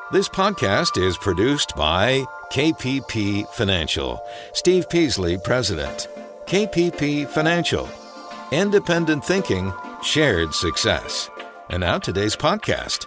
This podcast is produced by KPP Financial. Steve Peasley, President. KPP Financial. Independent thinking, shared success. And now today's podcast.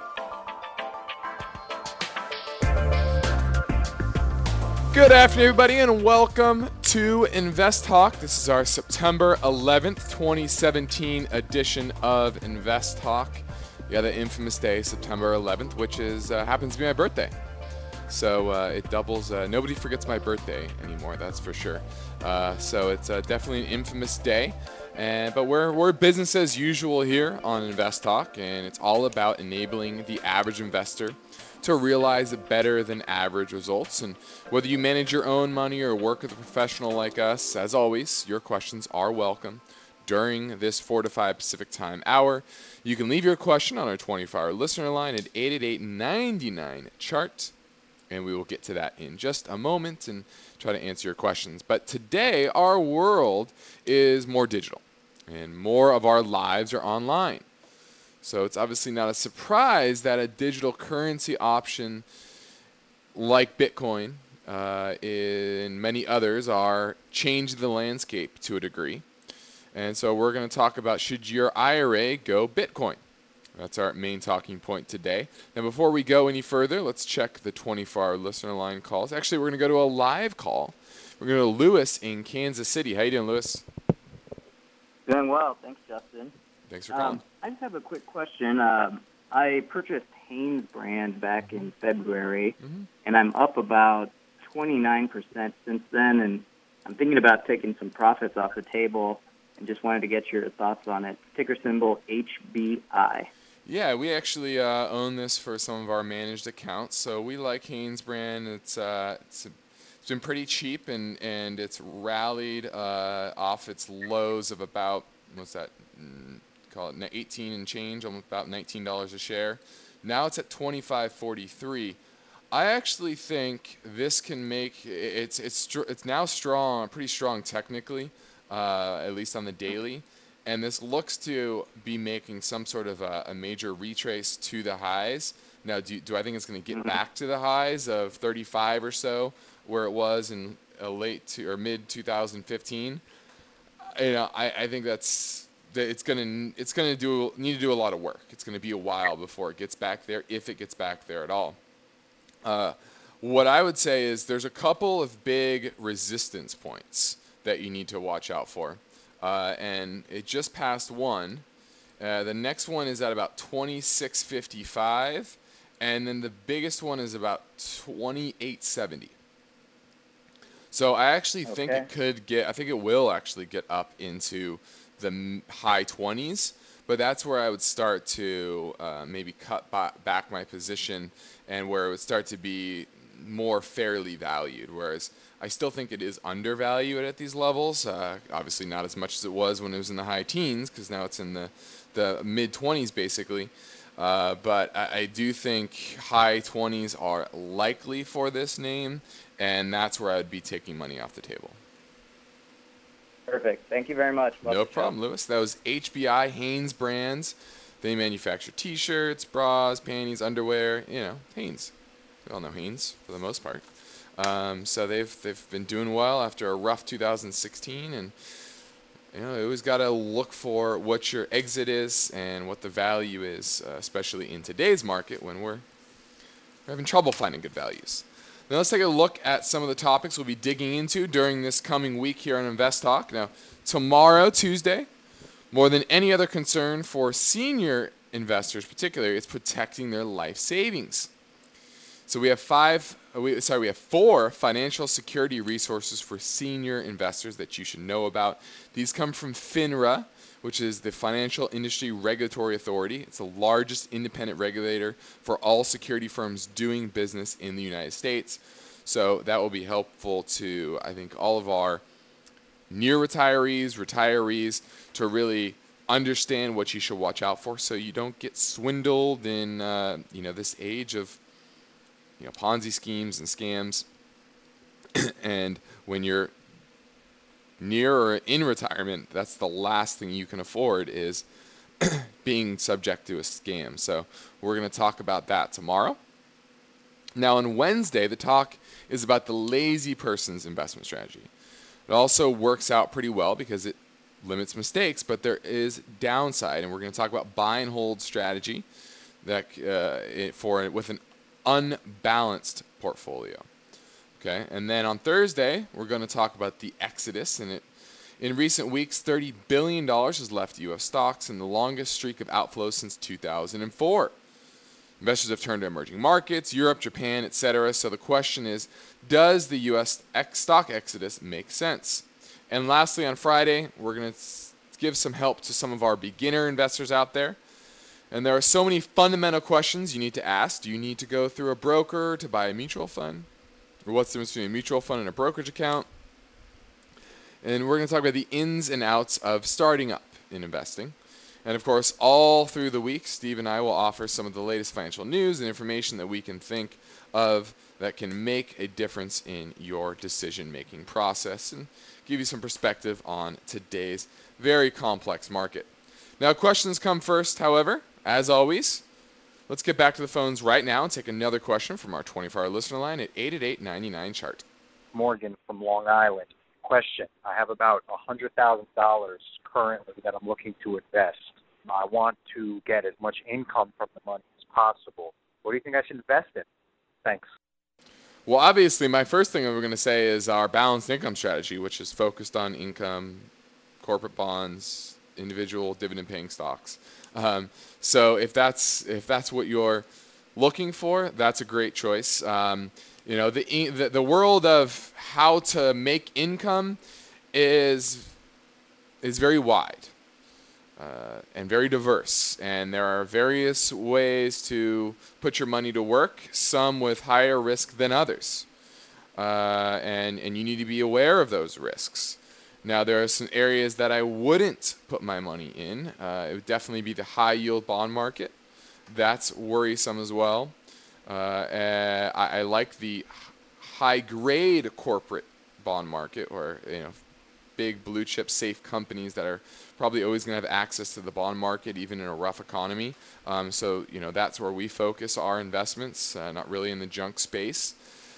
Good afternoon, everybody, and welcome to Invest Talk. This is our September 11th, 2017 edition of Invest Talk. Yeah, the infamous day, September 11th, which happens to be my birthday. So it doubles. Nobody forgets my birthday anymore, that's for sure. So it's definitely an infamous day. But we're business as usual here on Invest Talk, and it's all about enabling the average investor to realize better than average results. And whether you manage your own money or work with a professional like us, as always, your questions are welcome during this 4 to 5 Pacific time hour. You can leave your question on our 24-hour listener line at 888-99-CHART, and we will get to that in just a moment and try to answer your questions. But today, our world is more digital, and more of our lives are online. So it's obviously not a surprise that a digital currency option like Bitcoin and many others are changing the landscape to a degree. And so we're going to talk about, should your IRA go Bitcoin? That's our main talking point today. Now, before we go any further, let's check the 24-hour listener line calls. Actually, we're going to go to a live call. We're going to go to Lewis in Kansas City. How you doing, Lewis? Doing well. Thanks, Justin. Thanks for calling. I just have a quick question. I purchased Hanes brand back in February, and I'm up about 29% since then, and I'm thinking about taking some profits off the table and just wanted to get your thoughts on it. Ticker symbol HBI. Yeah, we actually own this for some of our managed accounts, so we like Hanes brand. It's been pretty cheap, and it's rallied off its lows of about, what's that, call it 18 and change, almost about $19 a share. Now it's at $25.43. I actually think this can make it's now strong, pretty strong technically, at least on the daily, and this looks to be making some sort of a major retrace to the highs. Now, do I think it's going to get back to the highs of 35 or so, where it was in mid 2015? I think it's going to need to do a lot of work. It's going to be a while before it gets back there, if it gets back there at all. What I would say is there's a couple of big resistance points that you need to watch out for, and it just passed one. The next one is at about 26.55, and then the biggest one is about 28.70. So I actually think I think it will actually get up into the high 20s, but that's where I would start to maybe cut back my position, and where it would start to be more fairly valued, whereas I still think it is undervalued at these levels. Obviously not as much as it was when it was in the high teens, because now it's in the mid-20s basically. But I do think high 20s are likely for this name, and that's where I would be taking money off the table. Perfect. Thank you very much. No problem, Lewis. That was HBI, Hanes Brands. They manufacture T-shirts, bras, panties, underwear. Hanes. We all know Hanes for the most part. So they've been doing well after a rough 2016, and you always got to look for what your exit is and what the value is, especially in today's market when we're having trouble finding good values. Now let's take a look at some of the topics we'll be digging into during this coming week here on Invest Talk. Now, tomorrow, Tuesday, more than any other concern for senior investors particularly, it's protecting their life savings. So we have four financial security resources for senior investors that you should know about. These come from FINRA, which is the Financial Industry Regulatory Authority. It's the largest independent regulator for all security firms doing business in the United States. So that will be helpful to, I think, all of our near retirees to really understand what you should watch out for, so you don't get swindled in this age of Ponzi schemes and scams. And when you're near or in retirement, that's the last thing you can afford is being subject to a scam. So we're going to talk about that tomorrow. Now on Wednesday, the talk is about the lazy person's investment strategy. It also works out pretty well because it limits mistakes, but there is downside, and we're going to talk about buy and hold strategy that with an unbalanced portfolio. Okay, and then on Thursday, we're going to talk about the exodus, and in recent weeks, $30 billion has left U.S. stocks in the longest streak of outflows since 2004. Investors have turned to emerging markets, Europe, Japan, etc. So the question is, does the U.S. stock exodus make sense? And lastly, on Friday, we're going to give some help to some of our beginner investors out there. And there are so many fundamental questions you need to ask. Do you need to go through a broker to buy a mutual fund? Or what's the difference between a mutual fund and a brokerage account? And we're going to talk about the ins and outs of starting up in investing. And of course, all through the week, Steve and I will offer some of the latest financial news and information that we can think of that can make a difference in your decision-making process and give you some perspective on today's very complex market. Now, questions come first, however, as always. Let's get back to the phones right now and take another question from our 24-hour listener line at 888-99-CHART. Morgan from Long Island. Question. I have about $100,000 currently that I'm looking to invest. I want to get as much income from the money as possible. What do you think I should invest in? Thanks. Well, obviously, my first thing that we're going to say is our balanced income strategy, which is focused on income, corporate bonds, individual dividend-paying stocks. So if that's what you're looking for, that's a great choice. The world of how to make income is very wide and very diverse, and there are various ways to put your money to work, some with higher risk than others, and you need to be aware of those risks. Now, there are some areas that I wouldn't put my money in. It would definitely be the high-yield bond market. That's worrisome as well. I like the high-grade corporate bond market, or big blue-chip safe companies that are probably always going to have access to the bond market, even in a rough economy. So that's where we focus our investments, not really in the junk space.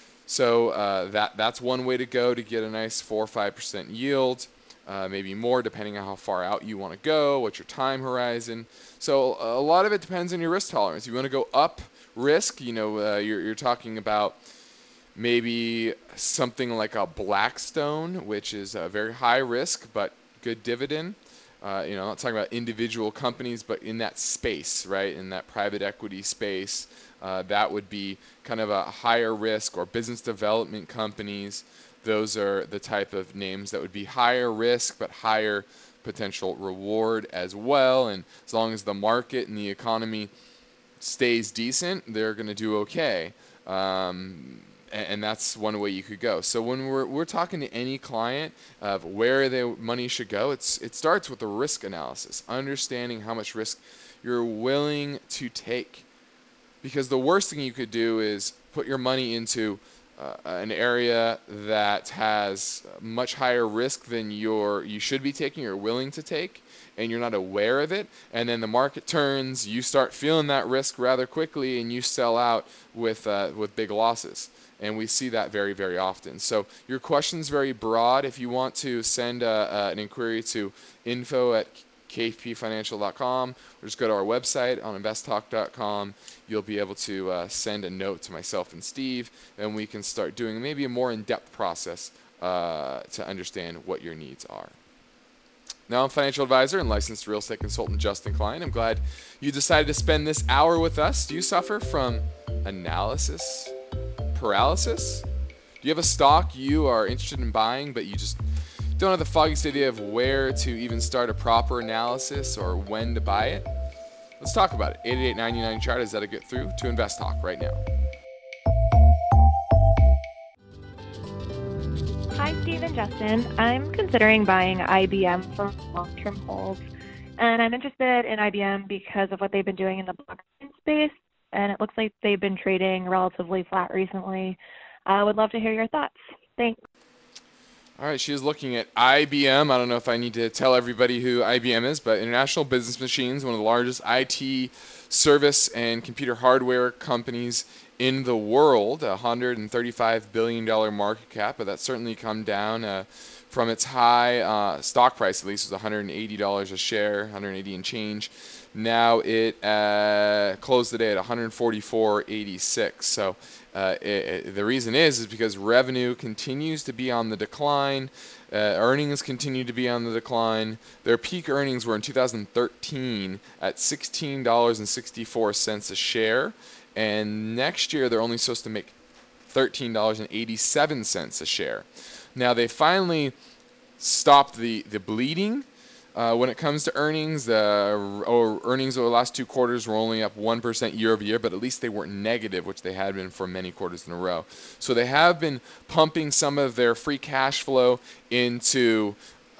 So that's one way to go to get a nice 4 or 5% yield, maybe more depending on how far out you want to go, what's your time horizon. So a lot of it depends on your risk tolerance. You want to go up risk, you're talking about maybe something like a Blackstone, which is a very high risk but good dividend. I'm not talking about individual companies, but in that space, right, in that private equity space. That would be kind of a higher risk, or business development companies. Those are the type of names that would be higher risk but higher potential reward as well. And as long as the market and the economy stays decent, they're going to do okay. And that's one way you could go. So when we're talking to any client of where their money should go, it starts with the risk analysis, understanding how much risk you're willing to take. Because the worst thing you could do is put your money into an area that has much higher risk than you should be taking or willing to take, and you're not aware of it, and then the market turns, you start feeling that risk rather quickly, and you sell out with big losses. And we see that very, very often. So your question's very broad. If you want to send an inquiry to info@kpfinancial.com, or just go to our website on investtalk.com. You'll be able to send a note to myself and Steve, and we can start doing maybe a more in-depth process to understand what your needs are. Now, I'm financial advisor and licensed real estate consultant Justin Klein. I'm glad you decided to spend this hour with us. Do you suffer from analysis paralysis? Do you have a stock you are interested in buying, but you just don't have the foggiest idea of where to even start a proper analysis or when to buy it? Let's talk about it. 888-99-CHART is how to get through to Invest Talk right now. Hi, Steve and Justin. I'm considering buying IBM for long-term holds, and I'm interested in IBM because of what they've been doing in the blockchain space, and it looks like they've been trading relatively flat recently. I would love to hear your thoughts. Thanks. All right, she is looking at IBM. I don't know if I need to tell everybody who IBM is, but International Business Machines, one of the largest IT service and computer hardware companies in the world, a $135 billion market cap, but that's certainly come down from its high stock price, at least it was $180 a share, 180 and change. Now it closed the day at 144.86. So the reason is because revenue continues to be on the decline. Earnings continue to be on the decline. Their peak earnings were in 2013 at $16.64 a share. And next year they're only supposed to make $13.87 a share. Now they finally stopped the bleeding. When it comes to earnings, earnings over the last 2 quarters were only up 1% year over year, but at least they weren't negative, which they had been for many quarters in a row. So they have been pumping some of their free cash flow into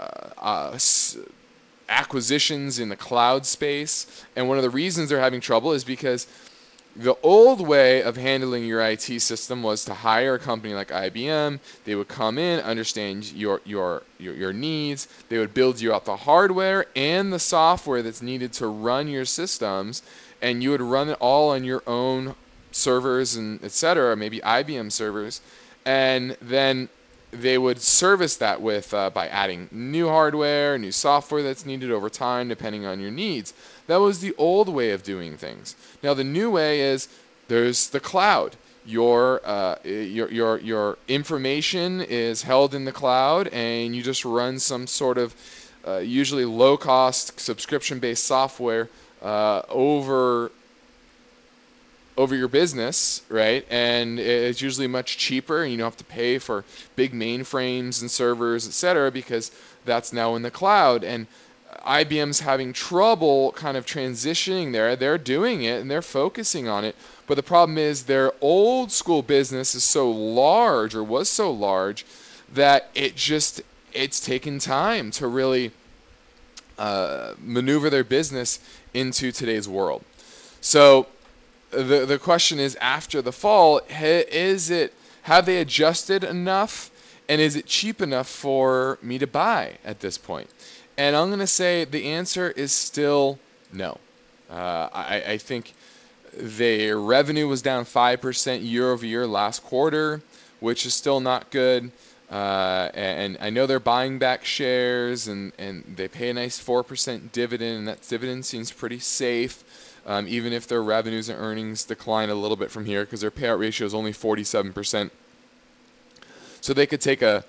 acquisitions in the cloud space. And one of the reasons they're having trouble is because the old way of handling your IT system was to hire a company like IBM. They would come in, understand your needs. They would build you out the hardware and the software that's needed to run your systems, and you would run it all on your own servers and etc., maybe IBM servers, and then they would service that with by adding new hardware, new software that's needed over time depending on your needs. That was the old way of doing things. Now the new way is there's the cloud. Your information is held in the cloud, and you just run some sort of usually low-cost subscription-based software over your business, right? And it's usually much cheaper, and you don't have to pay for big mainframes and servers, etc., because that's now in the cloud. And IBM's having trouble kind of transitioning there. They're doing it, and they're focusing on it. But the problem is their old school business is so large, or was so large, that it's taken time to really maneuver their business into today's world. So the question is, after the fall, have they adjusted enough, and is it cheap enough for me to buy at this point? And I'm going to say the answer is still no. I think their revenue was down 5% year over year last quarter, which is still not good. And I know they're buying back shares, and they pay a nice 4% dividend, and that dividend seems pretty safe. Even if their revenues and earnings decline a little bit from here, because their payout ratio is only 47%. So they could take a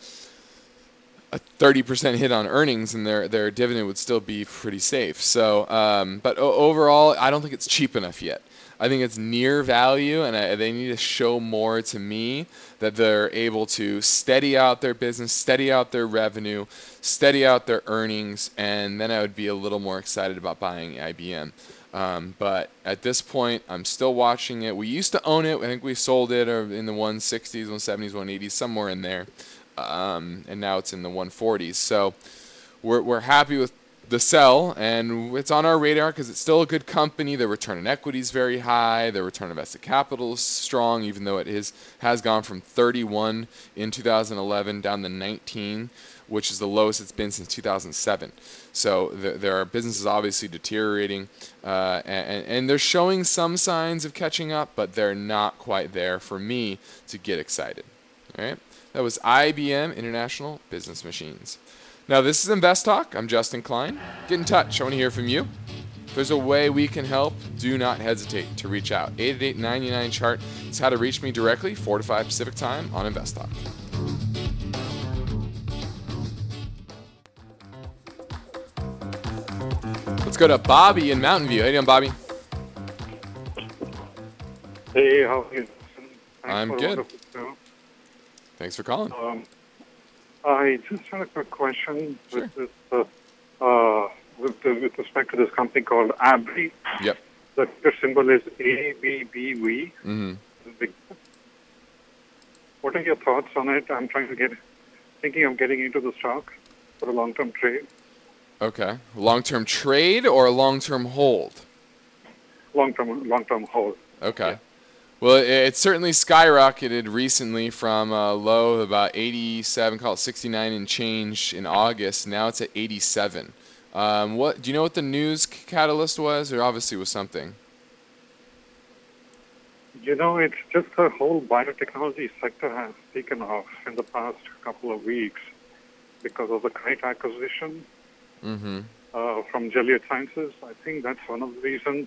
30% hit on earnings, and their dividend would still be pretty safe. So, but overall, I don't think it's cheap enough yet. I think it's near value, and they need to show more to me that they're able to steady out their business, steady out their revenue, steady out their earnings, and then I would be a little more excited about buying IBM. But at this point, I'm still watching it. We used to own it. I think we sold it in the 160s, 170s, 180s, somewhere in there. And now it's in the 140s. So we're happy with the sell, and it's on our radar because it's still a good company. The return on equity is very high. The return on invested capital is strong, even though it has gone from 31 in 2011 down to 19, which is the lowest it's been since 2007. So their business is obviously deteriorating, and they're showing some signs of catching up, but they're not quite there for me to get excited. All right, that was IBM International Business Machines. Now this is Invest Talk. I'm Justin Klein. Get in touch. I want to hear from you. If there's a way we can help, do not hesitate to reach out. 888-99-CHART is how to reach me directly, 4 to 5 Pacific time on Invest Talk. Let's go to Bobby in Mountain View. How you doing, Bobby? Hey, how are you? I'm good. Thanks for calling. I just had a quick question. Sure. With respect to this company called AbbVie. Yep. The symbol is ABBV. Mm-hmm. What are your thoughts on it? I'm thinking of getting into the stock for a long-term trade. Okay. Long-term trade or a long-term hold? Long-term hold. Okay. Yeah. Well, it certainly skyrocketed recently from a low of about 87, call it 69 and change in August. Now it's at 87. What do you know what the news catalyst was? Or obviously was something. It's just the whole biotechnology sector has taken off in the past couple of weeks because of the Kite acquisition Mm-hmm. from Gilead Sciences. I think that's one of the reasons.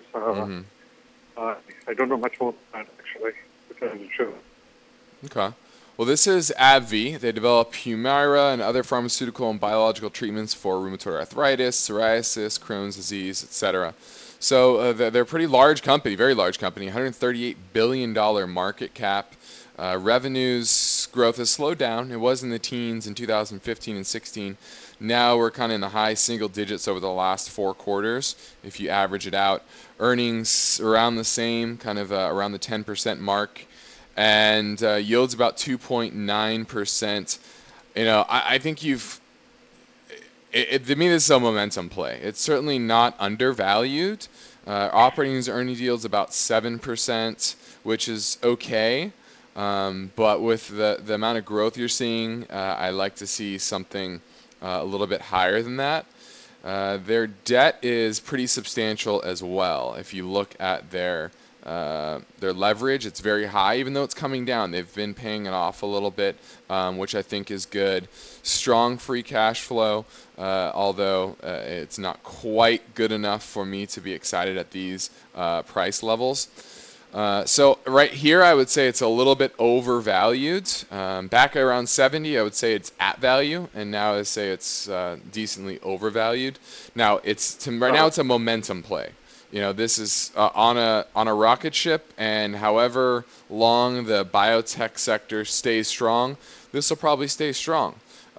I don't know much more than that, actually, to tell you the truth. Okay. Well, this is AbbVie. They develop Humira and other pharmaceutical and biological treatments for rheumatoid arthritis, psoriasis, Crohn's disease, etc. So they're a pretty large company, very large company, $138 billion market cap. Revenues growth has slowed down. It was in the teens in 2015 and 16. Now we're kind of in the high single digits over the last 4 quarters, if you average it out. Earnings around the same, kind of around the 10% mark, and yields about 2.9%. I think to me, this is a momentum play. It's certainly not undervalued. Operating earnings yields about 7%, which is okay. But with the amount of growth you're seeing, I like to see something a little bit higher than that. Their debt is pretty substantial as well. If you look at their leverage, it's very high, even though it's coming down. They've been paying it off a little bit, which I think is good. Strong free cash flow, although it's not quite good enough for me to be excited at these price levels. So right here, I would say it's a little bit overvalued. Back around 70, I would say it's at value, and now I say it's decently overvalued. Now now it's a momentum play. This is on a rocket ship, and however long the biotech sector stays strong, this will probably stay strong.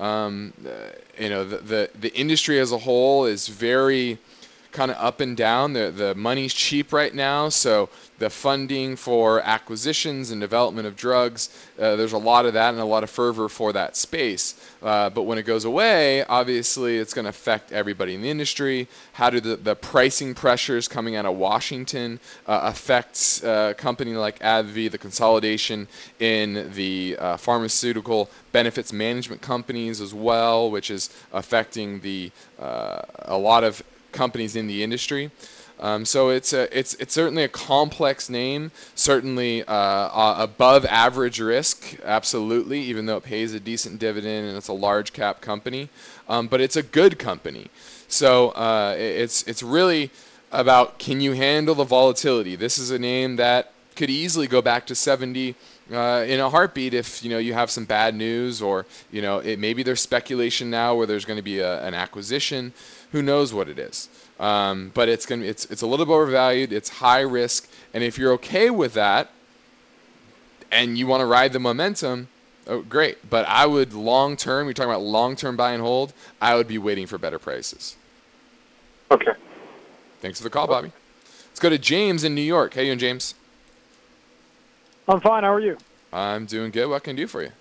The industry as a whole is very kind of up and down. The money's cheap right now, so the funding for acquisitions and development of drugs, there's a lot of that and a lot of fervor for that space. But when it goes away, obviously it's going to affect everybody in the industry. How do the pricing pressures coming out of Washington affect a company like AbbVie, the consolidation in the pharmaceutical benefits management companies as well, which is affecting a lot of companies in the industry. So it's certainly a complex name, certainly above average risk, absolutely, even though it pays a decent dividend and it's a large cap company. But it's a good company. So it's really about, can you handle the volatility? This is a name that could easily go back to 70 in a heartbeat if you have some bad news, or maybe there's speculation now where there's going to be an acquisition. Who knows what it is? But it's a little bit overvalued. It's high risk, and if you're okay with that, and you want to ride the momentum, oh, great. But I would long term. You're talking about long term buy and hold. I would be waiting for better prices. Okay. Thanks for the call, Bobby. Let's go to James in New York. How you doing, James? I'm fine. How are you? I'm doing good. What can I do for you?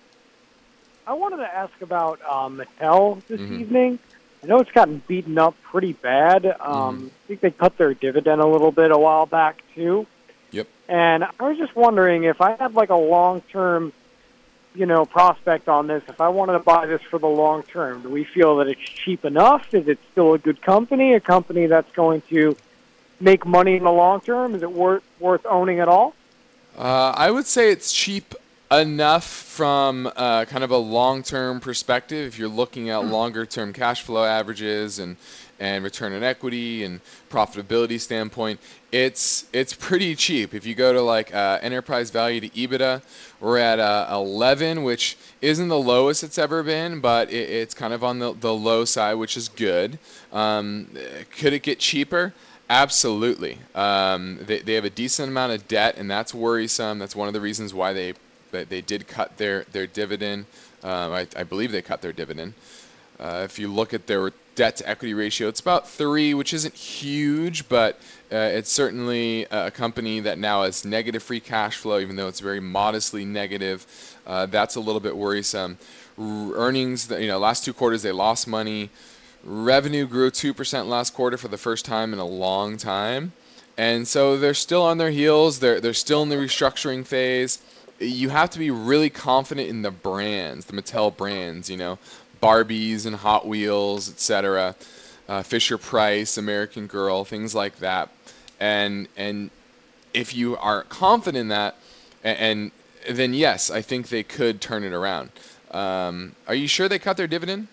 I wanted to ask about Mattel this evening. I know it's gotten beaten up pretty bad. I think they cut their dividend a little bit a while back, too. Yep. And I was just wondering if I had like a long-term, prospect on this, if I wanted to buy this for the long term, do we feel that it's cheap enough? Is it still a good company, a company that's going to make money in the long term? Is it worth owning at all? I would say it's cheap enough from kind of a long-term perspective. If you're looking at longer-term cash flow averages and return on equity and profitability standpoint, it's pretty cheap. If you go to like enterprise value to EBITDA, we're at 11, which isn't the lowest it's ever been, but it's kind of on the low side, which is good. Could it get cheaper? Absolutely. They have a decent amount of debt, and that's worrisome. That's one of the reasons why they did cut their dividend. I believe they cut their dividend. If you look at their debt-to-equity ratio, it's about 3, which isn't huge, but it's certainly a company that now has negative free cash flow, even though it's very modestly negative. That's a little bit worrisome. Earnings, last 2 quarters they lost money. Revenue grew 2% last quarter for the first time in a long time. And so they're still on their heels. They're still in the restructuring phase. You have to be really confident in the brands, the Mattel brands, Barbies and Hot Wheels, etc. Fisher Price, American Girl, things like that. And if you are confident in that, and then yes, I think they could turn it around. Are you sure they cut their dividend?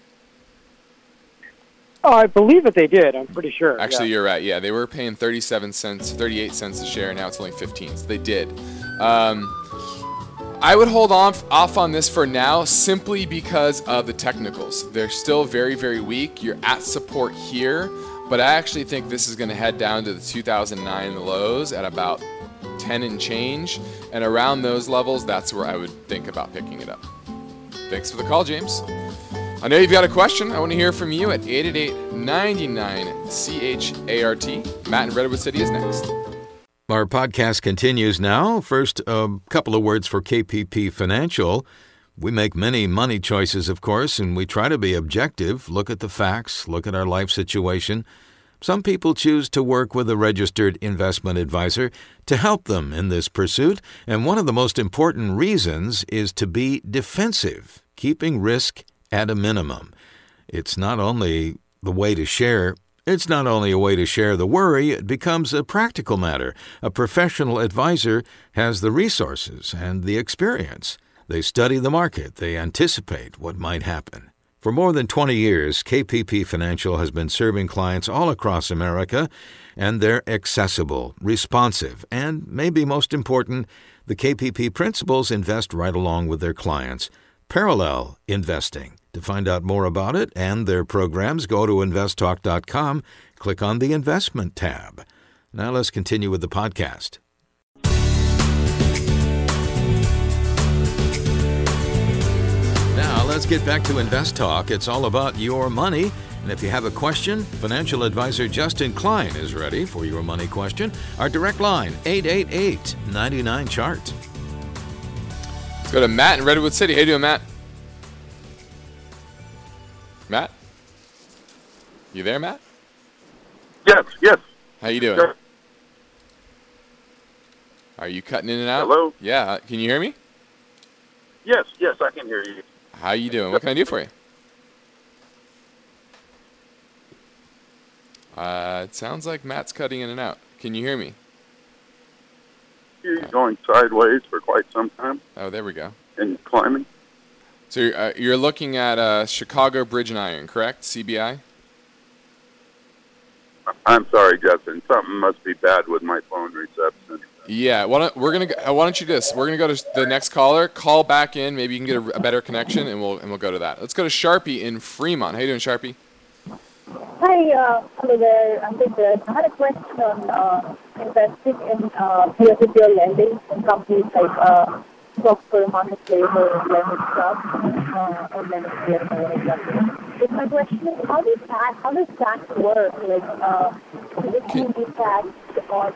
Oh, I believe that they did. I'm pretty sure. Actually, yeah. You're right. Yeah, they were paying 38 cents a share. Now it's only 15. So they did. I would hold off on this for now simply because of the technicals. They're still very, very weak. You're at support here, but I actually think this is going to head down to the 2009 lows at about 10 and change. And around those levels, that's where I would think about picking it up. Thanks for the call, James. I know you've got a question. I want to hear from you at 888-99-CHART. Matt in Redwood City is next. Our podcast continues now. First, a couple of words for KPP Financial. We make many money choices, of course, and we try to be objective, look at the facts, look at our life situation. Some people choose to work with a registered investment advisor to help them in this pursuit, and one of the most important reasons is to be defensive, keeping risk at a minimum. It's not only a way to share the worry, it becomes a practical matter. A professional advisor has the resources and the experience. They study the market. They anticipate what might happen. For more than 20 years, KPP Financial has been serving clients all across America, and they're accessible, responsive, and maybe most important, the KPP principals invest right along with their clients. Parallel investing. To find out more about it and their programs, go to investtalk.com, click on the Investment tab. Now let's continue with the podcast. Now let's get back to Invest Talk. It's all about your money. And if you have a question, financial advisor Justin Klein is ready for your money question. Our direct line, 888-99-CHART. Let's go to Matt in Redwood City. How you doing, Matt? Matt? You there, Matt? Yes. How you doing? Sure. Are you cutting in and out? Hello? Yeah. Can you hear me? Yes, I can hear you. How you doing? What can I do for you? It sounds like Matt's cutting in and out. Can you hear me? You're going sideways for quite some time. Oh, there we go. And climbing. So you're looking at Chicago Bridge and Iron, correct? CBI? I'm sorry, Justin. Something must be bad with my phone reception. Yeah. Why don't you do this? We're gonna go to the next caller. Call back in. Maybe you can get a better connection, and we'll go to that. Let's go to Sharpie in Fremont. How you doing, Sharpie? Hi, hello there. I'm good. I had a question on investing in peer-to-peer lending in companies like software marketplace or lending stuff, or lending peer exactly. So my question is, how does tax work? Like, is it going to be taxed on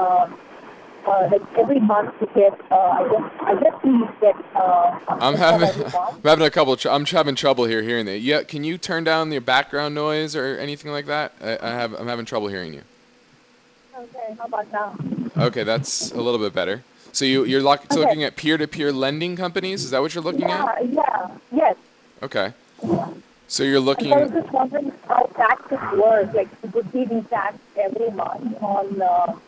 like every month you get? I guess you get. I'm having trouble here hearing that. Yeah, can you turn down your background noise or anything like that? I'm having trouble hearing you. Okay, how about now? Okay, that's a little bit better. So you're looking at peer-to-peer lending companies? Is that what you're looking at? Yes. Okay. So you're looking. I was just wondering how taxes work. Like, would we be taxed every month on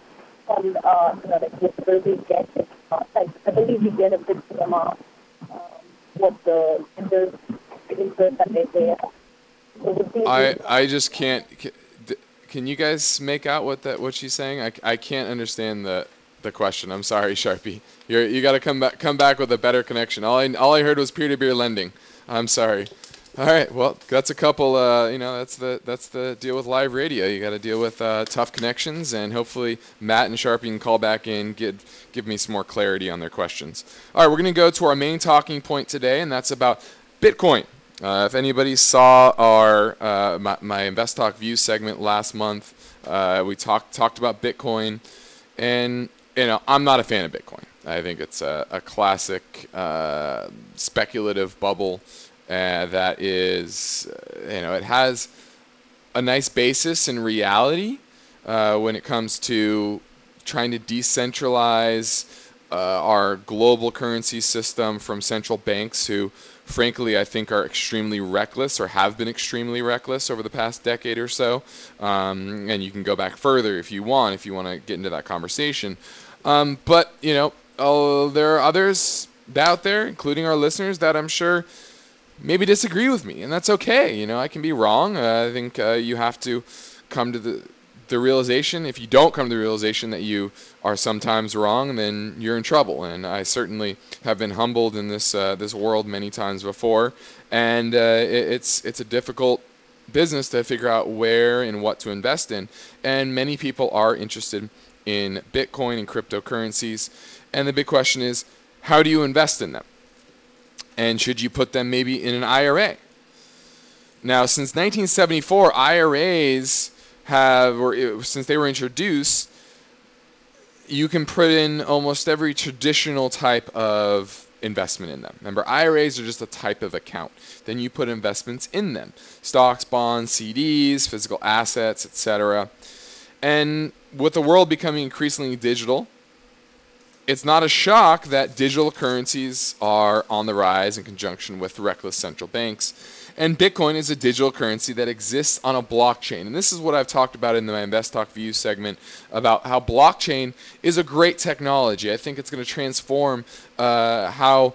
like whatever we get? Like, I believe we get a fixed amount. What the interest that they pay us. So I just can't. Can you guys make out what she's saying? I can't understand the question. I'm sorry, Sharpie. You got to come back with a better connection. All I heard was peer-to-peer lending. I'm sorry. All right. Well, that's a couple. That's the deal with live radio. You got to deal with tough connections, and hopefully Matt and Sharpie can call back in, give me some more clarity on their questions. All right, we're going to go to our main talking point today, and that's about Bitcoin. If anybody saw our my Invest Talk Views segment last month, we talked about Bitcoin, and I'm not a fan of Bitcoin. I think it's a classic speculative bubble that is, it has a nice basis in reality when it comes to trying to decentralize our global currency system from central banks who, frankly, I think are extremely reckless or have been extremely reckless over the past decade or so. And you can go back further if you want to get into that conversation. But, there are others out there, including our listeners, that I'm sure maybe disagree with me, and that's okay. I can be wrong. I think you have to come to the realization. If you don't come to the realization that you are sometimes wrong, then you're in trouble. And I certainly have been humbled in this world many times before, and it's a difficult business to figure out where and what to invest in. And many people are interested in Bitcoin and cryptocurrencies, and the big question is, how do you invest in them? And should you put them maybe in an IRA? Now, since 1974, IRAs since they were introduced, you can put in almost every traditional type of investment in them. Remember, IRAs are just a type of account. Then you put investments in them: stocks, bonds, CDs, physical assets, etc. And with the world becoming increasingly digital, it's not a shock that digital currencies are on the rise in conjunction with reckless central banks. And Bitcoin is a digital currency that exists on a blockchain. And this is what I've talked about in my Invest Talk Views segment about how blockchain is a great technology. I think it's going to transform how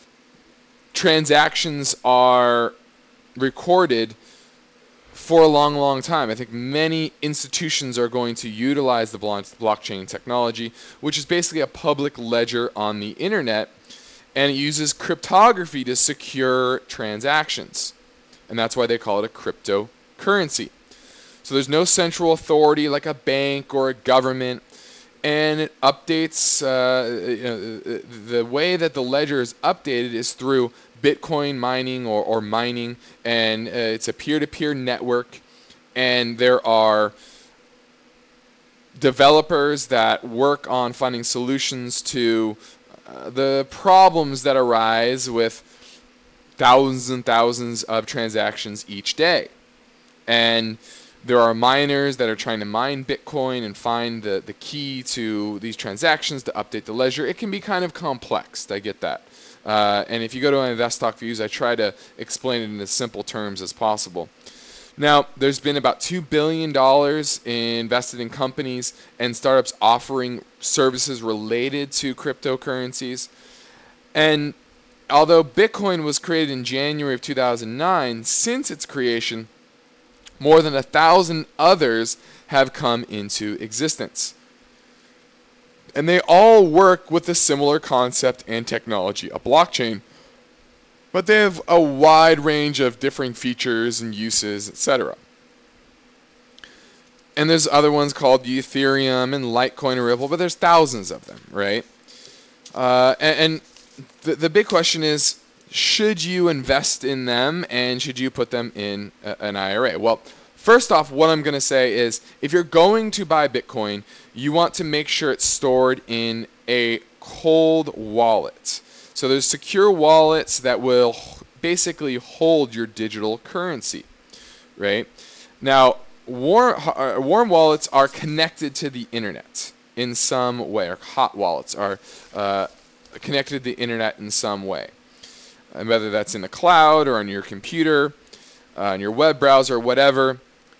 transactions are recorded for a long, long time. I think many institutions are going to utilize the blockchain technology, which is basically a public ledger on the internet, and it uses cryptography to secure transactions. And that's why they call it a cryptocurrency. So there's no central authority like a bank or a government, and it updates, the way that the ledger is updated is through Bitcoin mining or mining, and it's a peer-to-peer network, and there are developers that work on finding solutions to the problems that arise with thousands and thousands of transactions each day. And there are miners that are trying to mine Bitcoin and find the key to these transactions to update the ledger. It can be kind of complex. I get that. And if you go to my Invest Talk Views, I try to explain it in as simple terms as possible. Now, there's been about $2 billion invested in companies and startups offering services related to cryptocurrencies. And although Bitcoin was created in January of 2009, since its creation, more than 1,000 others have come into existence. And they all work with a similar concept and technology, a blockchain. But they have a wide range of different features and uses, etc. And there's other ones called Ethereum and Litecoin and Ripple, but there's thousands of them, right? And the big question is, should you invest in them, and should you put them in an IRA? Well, first off, what I'm going to say is, if you're going to buy Bitcoin, you want to make sure it's stored in a cold wallet. So there's secure wallets that will basically hold your digital currency, right? Now, warm wallets are connected to the internet in some way, or hot wallets are connected to the internet in some way. And whether that's in the cloud or on your computer, on your web browser, whatever,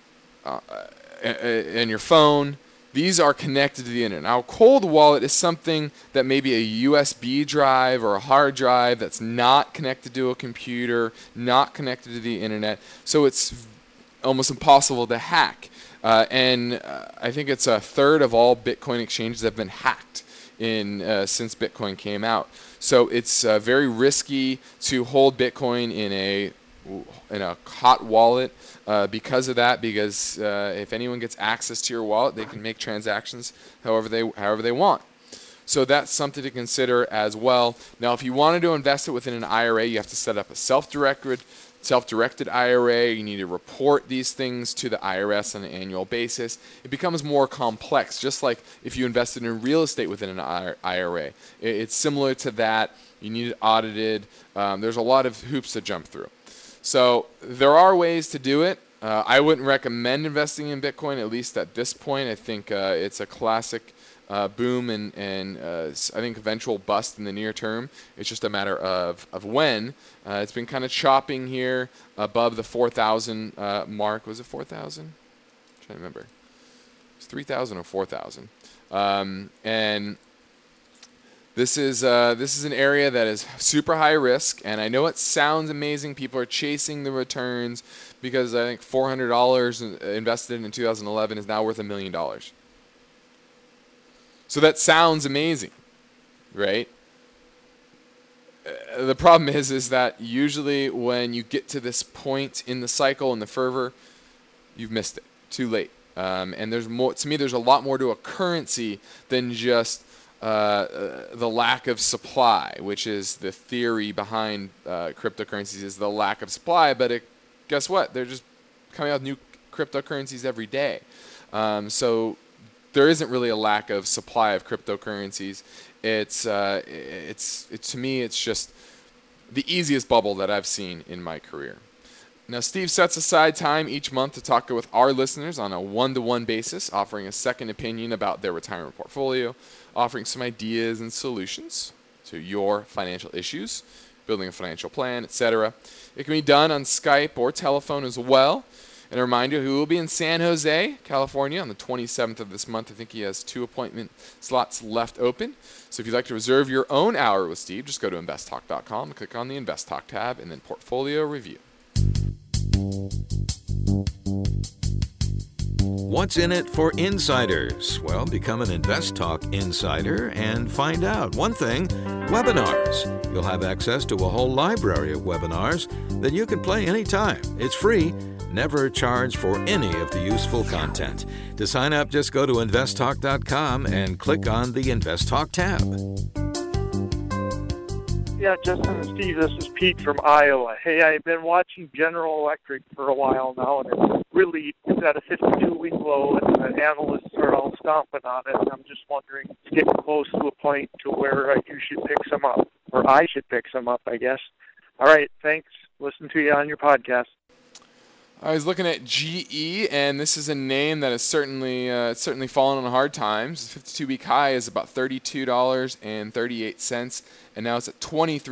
and your phone, these are connected to the internet. Now, a cold wallet is something that may be a USB drive or a hard drive that's not connected to a computer, not connected to the internet, so it's almost impossible to hack. And I think it's a third of all Bitcoin exchanges have been hacked since Bitcoin came out. So it's very risky to hold Bitcoin in a hot wallet because of that. Because if anyone gets access to your wallet, they can make transactions however they want. So that's something to consider as well. Now, if you wanted to invest it within an IRA, you have to set up a self-directed IRA. You need to report these things to the IRS on an annual basis. It becomes more complex, just like if you invested in real estate within an IRA. It's similar to that. You need it audited. There's a lot of hoops to jump through. So there are ways to do it. I wouldn't recommend investing in Bitcoin, at least at this point. I think it's a classic boom and I think eventual bust in the near term. It's just a matter of when. It's been kind of chopping here above the 4,000 mark. Was it 4,000? I'm trying to remember. It's 3,000 or 4,000. And this is an area that is super high risk, and I know it sounds amazing. People are chasing the returns because I think $400 invested in 2011 is now worth $1 million. So that sounds amazing, right? The problem is that usually when you get to this point in the cycle and the fervor, you've missed it. Too late. And there's more. To me, there's a lot more to a currency than just the lack of supply, which is the theory behind cryptocurrencies, is the lack of supply. But guess what? They're just coming out with new cryptocurrencies every day. So there isn't really a lack of supply of cryptocurrencies. It's to me, it's just the easiest bubble that I've seen in my career. Now, Steve sets aside time each month to talk with our listeners on a one-to-one basis, offering a second opinion about their retirement portfolio, offering some ideas and solutions to your financial issues, building a financial plan, etc. It can be done on Skype or telephone as well. And a reminder, he will be in San Jose, California on the 27th of this month. I think he has 2 appointment slots left open. So if you'd like to reserve your own hour with Steve, just go to investtalk.com and click on the Invest Talk tab and then Portfolio Review. What's in it for insiders? Well, become an Invest Talk insider and find out. One thing, webinars. You'll have access to a whole library of webinars that you can play anytime. It's free, never charge for any of the useful content. To sign up, just go to investtalk.com and click on the Invest Talk tab. Yeah, Justin and Steve, this is Pete from Iowa. Hey, I've been watching General Electric for a while now, and it's at a 52-week low, and the analysts are all stomping on it. And I'm just wondering, it's getting close to a point to where you should pick some up, or I should pick some up, I guess. All right, thanks. Listen to you on your podcast. I was looking at GE, and this is a name that has certainly fallen on hard times. The 52-week high is about $32.38, and now it's at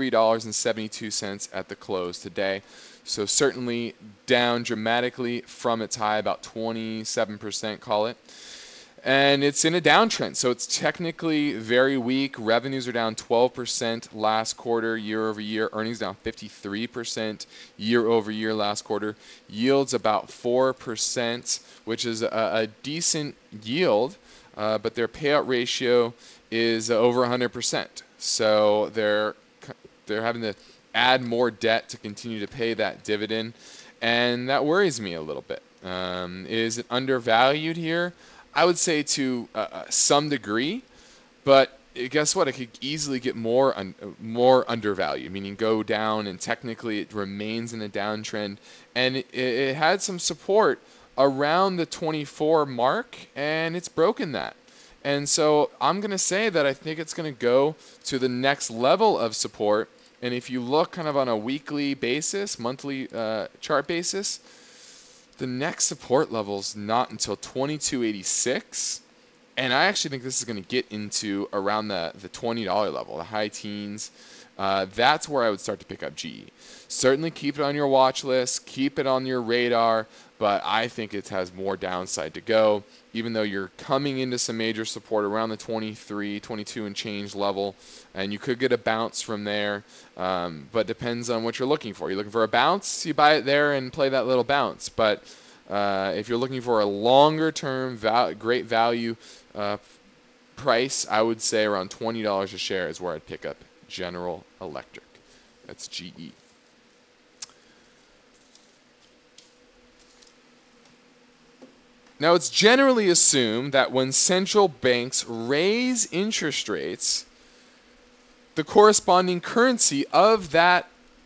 $23.72 at the close today. So certainly down dramatically from its high, about 27%, call it. And it's in a downtrend, so it's technically very weak. Revenues are down 12% last quarter, year over year. Earnings down 53% year over year last quarter. Yields about 4%, which is a decent yield, but their payout ratio is over 100%. So they're having to add more debt to continue to pay that dividend, and that worries me a little bit. Is it undervalued here? I would say to some degree, but guess what? It could easily get more undervalued, meaning go down, and technically it remains in a downtrend. And it had some support around the 24 mark, and it's broken that. And so I'm going to say that I think it's going to go to the next level of support. And if you look kind of on a weekly basis, monthly chart basis, the next support level is not until 22.86, and I actually think this is going to get into around the $20 level, the high teens. That's where I would start to pick up GE. Certainly keep it on your watch list, keep it on your radar, but I think it has more downside to go, even though you're coming into some major support around the 23, 22 and change level, and you could get a bounce from there, but depends on what you're looking for. You're looking for a bounce, you buy it there and play that little bounce. But if you're looking for a longer-term great value price, I would say around $20 a share is where I'd pick up General Electric. That's GE. Now, it's generally assumed that when central banks raise interest rates, the corresponding currency of that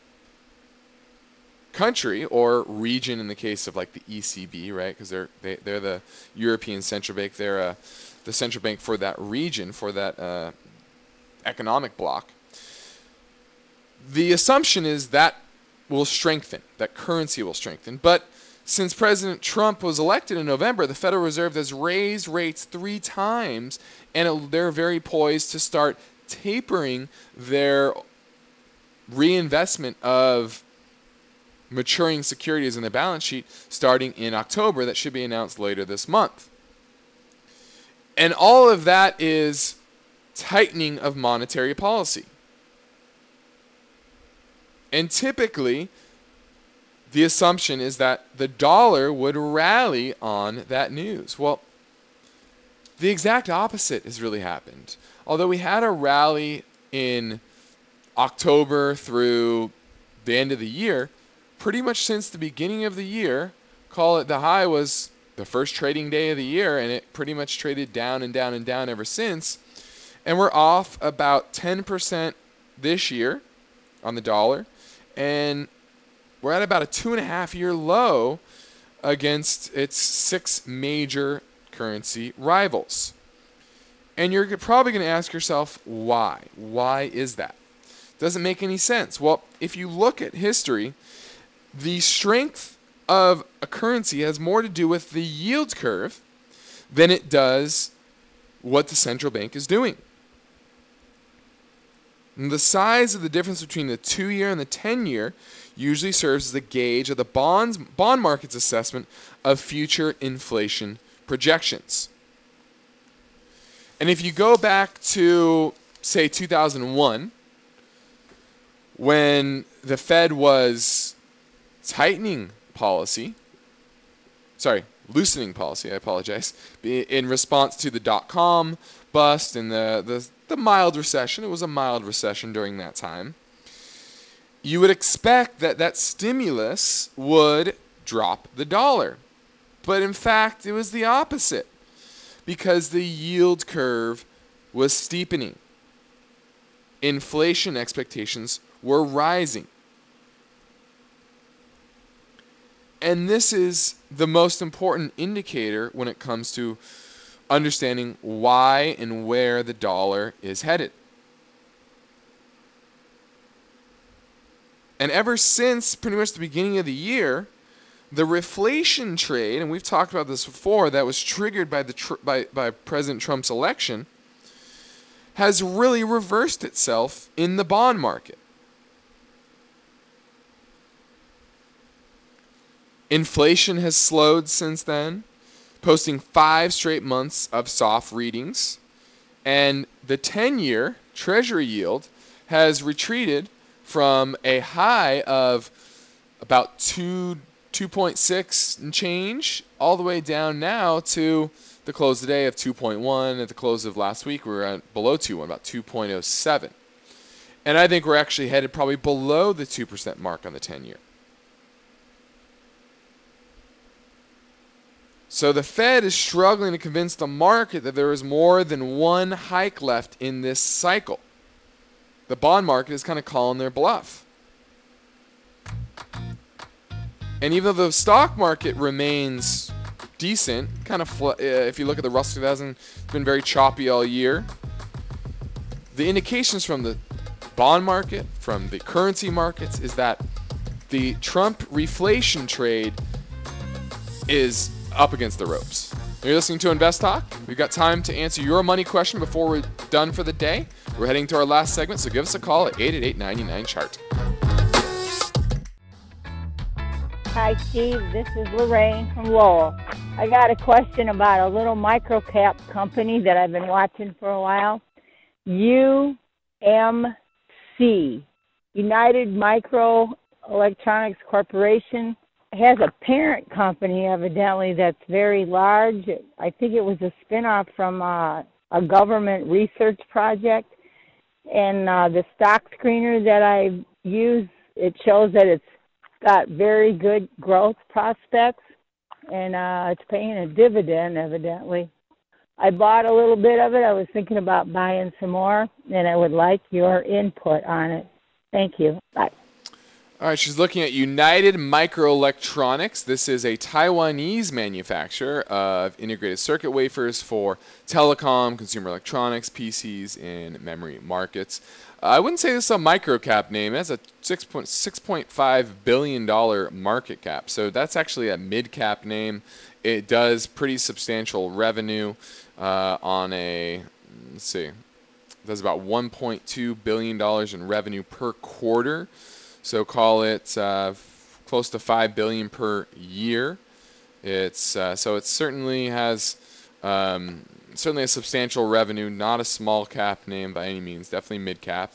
country or region, in the case of like the ECB, right? Because they're the European Central Bank. They're the central bank for that region, for that economic bloc. The assumption is that will strengthen, that currency will strengthen. But since President Trump was elected in November, the Federal Reserve has raised rates 3 times, and they're very poised to start tapering their reinvestment of maturing securities in the balance sheet starting in October. That should be announced later this month. And all of that is tightening of monetary policy. And typically, the assumption is that the dollar would rally on that news. Well, the exact opposite has really happened. Although we had a rally in October through the end of the year, pretty much since the beginning of the year, call it the high was the first trading day of the year, and it pretty much traded down and down and down ever since. And we're off about 10% this year on the dollar, and we're at about a 2.5-year low against its 6 major currency rivals. And you're probably going to ask yourself, why? Why is that? Doesn't make any sense. Well, if you look at history, the strength of a currency has more to do with the yield curve than it does what the central bank is doing. And the size of the difference between the 2-year and the 10-year usually serves as a gauge of the bond market's assessment of future inflation projections. And if you go back to, say, 2001, when the Fed was loosening policy, I apologize, in response to the dot-com bust and the mild recession. It was a mild recession during that time. You would expect that stimulus would drop the dollar. But in fact, it was the opposite, because the yield curve was steepening. Inflation expectations were rising. And this is the most important indicator when it comes to understanding why and where the dollar is headed. And ever since pretty much the beginning of the year, the reflation trade, and we've talked about this before, that was triggered by President Trump's election, has really reversed itself in the bond market. Inflation has slowed since then, posting 5 straight months of soft readings, and the 10-year Treasury yield has retreated from a high of about 2.6 and change all the way down now to the close of the day of 2.1. At the close of last week, we were at below 2.1, about 2.07. And I think we're actually headed probably below the 2% mark on the 10-year. So the Fed is struggling to convince the market that there is more than one hike left in this cycle. The bond market is kind of calling their bluff. And even though the stock market remains decent, kind of if you look at the Russell 2000, it's been very choppy all year. The indications from the bond market, from the currency markets, is that the Trump reflation trade is up against the ropes. You're listening to Invest Talk. We've got time to answer your money question before we're done for the day. We're heading to our last segment, so give us a call at 888-99-CHART. Hi, Steve. This is Lorraine from Lowell. I got a question about a little micro-cap company that I've been watching for a while. UMC, United Microelectronics Corporation, has a parent company, evidently, that's very large. I think it was a spinoff from a government research project. And the stock screener that I use, it shows that it's got very good growth prospects, and it's paying a dividend, evidently. I bought a little bit of it. I was thinking about buying some more, and I would like your input on it. Thank you. Bye. All right, she's looking at United Microelectronics. This is a Taiwanese manufacturer of integrated circuit wafers for telecom, consumer electronics, PCs, and memory markets. I wouldn't say this is a micro-cap name. It has a $6.5 billion market cap, so that's actually a mid-cap name. It does pretty substantial revenue on a, let's see, it does about $1.2 billion in revenue per quarter. So call it close to $5 billion per year. It's so it certainly has certainly a substantial revenue, not a small cap name by any means, definitely mid cap.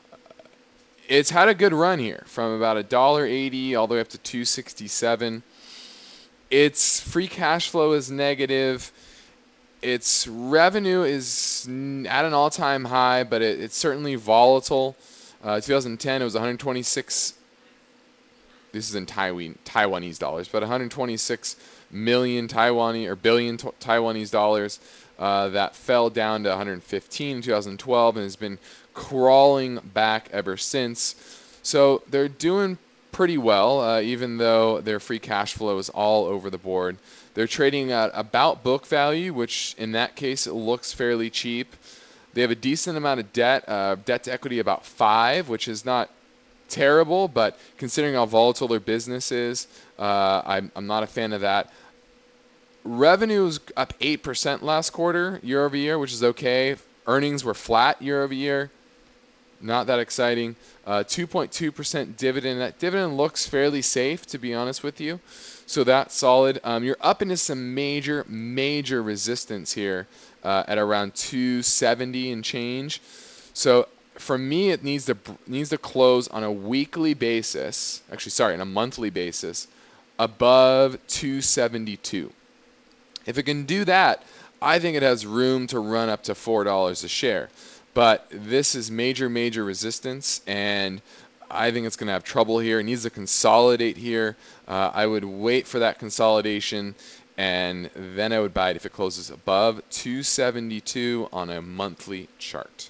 It's had a good run here from about $1.80 all the way up to $2.67. Its free cash flow is negative. Its revenue is at an all-time high, but it's certainly volatile. 2010, it was 126. This is in Taiwanese dollars, but 126 million billion Taiwanese dollars. That fell down to 115 in 2012 and has been crawling back ever since. So they're doing pretty well, even though their free cash flow is all over the board. They're trading at about book value, which in that case it looks fairly cheap. They have a decent amount of debt, debt to equity about 5, which is not terrible, but considering how volatile their business is, I'm not a fan of that. Revenue is up 8% last quarter, year over year, which is okay. Earnings were flat year over year. Not that exciting. 2.2% dividend. That dividend looks fairly safe, to be honest with you. So that's solid. You're up into some major resistance here at around 270 and change. So for me, it needs to close on a weekly basis. Actually, sorry, on a monthly basis, above 272. If it can do that, I think it has room to run up to $4 a share. But this is major resistance, and I think it's going to have trouble here. It needs to consolidate here. I would wait for that consolidation, and then I would buy it if it closes above 272 on a monthly chart.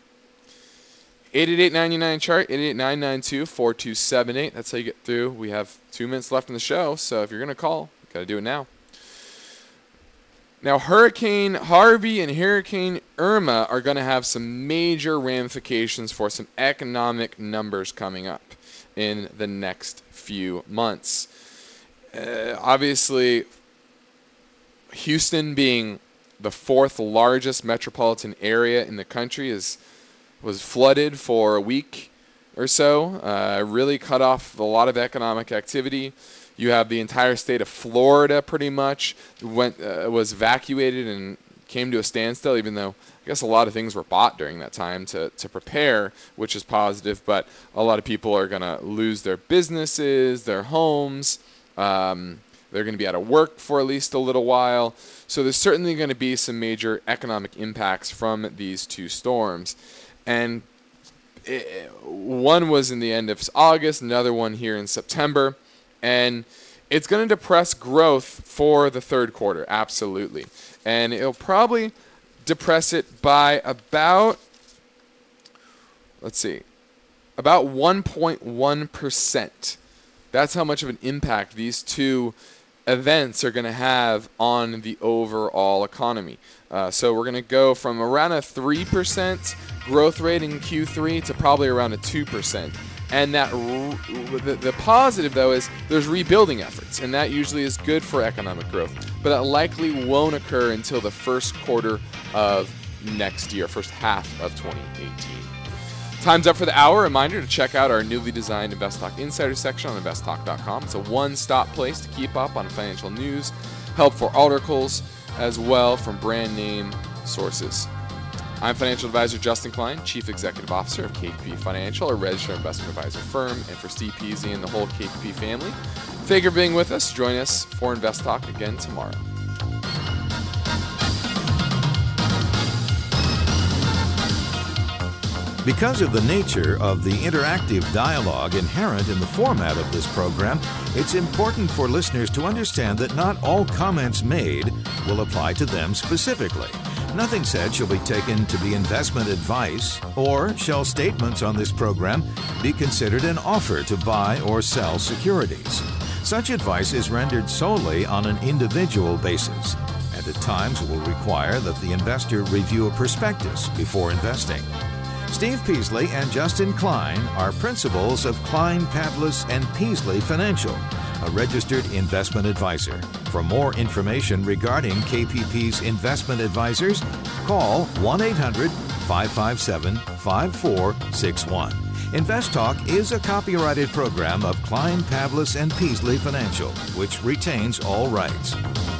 888-99 chart, 888-992-4278. That's how you get through. We have 2 minutes left in the show, so if you're going to call, you got to do it now. Now, Hurricane Harvey and Hurricane Irma are going to have some major ramifications for some economic numbers coming up in the next few months. Obviously, Houston being the 4th largest metropolitan area in the country was flooded for a week or so, really cut off a lot of economic activity. You have the entire state of Florida pretty much was evacuated and came to a standstill, even though I guess a lot of things were bought during that time to prepare, which is positive, but a lot of people are going to lose their businesses, their homes. They're going to be out of work for at least a little while. So there's certainly going to be some major economic impacts from these 2 storms. And one was in the end of August, another one here in September. And it's going to depress growth for the 3rd quarter, absolutely. And it'll probably depress it by about 1.1%. That's how much of an impact these 2 events are going to have on the overall economy. So we're going to go from around a 3% growth rate in Q3 to probably around a 2%. And that the positive, though, is there's rebuilding efforts, and that usually is good for economic growth. But that likely won't occur until the 1st quarter of next year, first half of 2018. Time's up for the hour. Reminder to check out our newly designed InvestTalk Insider section on InvestTalk.com. It's a one-stop place to keep up on financial news, helpful articles, as well from brand name sources. I'm financial advisor Justin Klein, Chief Executive Officer of KPP Financial, a registered investment advisor firm, and for Steve Peasley and the whole KPP family. Thank you for being with us. Join us for Invest Talk again tomorrow. Because of the nature of the interactive dialogue inherent in the format of this program, it's important for listeners to understand that not all comments made will apply to them specifically. Nothing said shall be taken to be investment advice, or shall statements on this program be considered an offer to buy or sell securities. Such advice is rendered solely on an individual basis, and at times will require that the investor review a prospectus before investing. Steve Peasley and Justin Klein are principals of Klein, Pavlis & Peasley Financial, a registered investment advisor. For more information regarding KPP's investment advisors, call 1-800-557-5461. Invest Talk is a copyrighted program of Klein, Pavlis & Peasley Financial, which retains all rights.